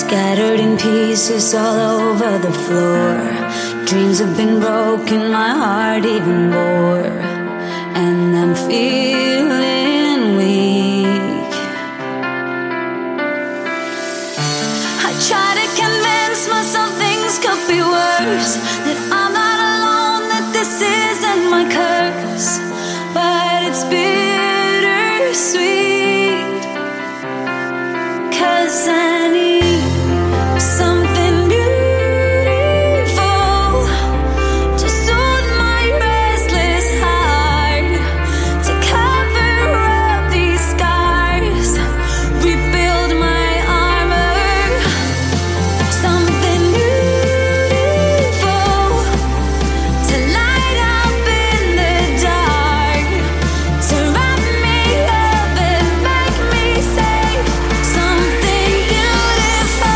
Scattered in pieces all over the floor. Dreams have been broken, my heart even more. And I'm feeling weak. I try to convince myself things could be worse, that I'm not alone, that this isn't my curse. But it's bittersweet, 'cause I need something beautiful to soothe my restless heart, to cover up these scars, rebuild my armor. Something beautiful to light up in the dark, to wrap me up and make me safe. Something beautiful.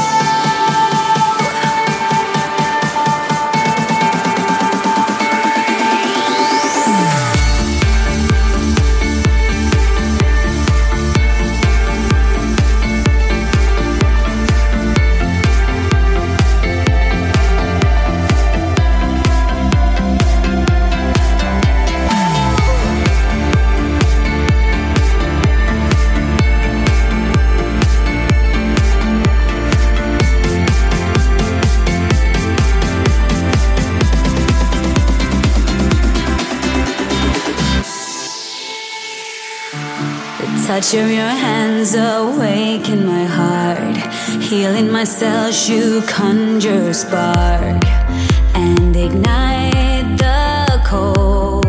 The touch of your hands awaken my heart. Healing my cells, you conjure a spark and ignite the cold.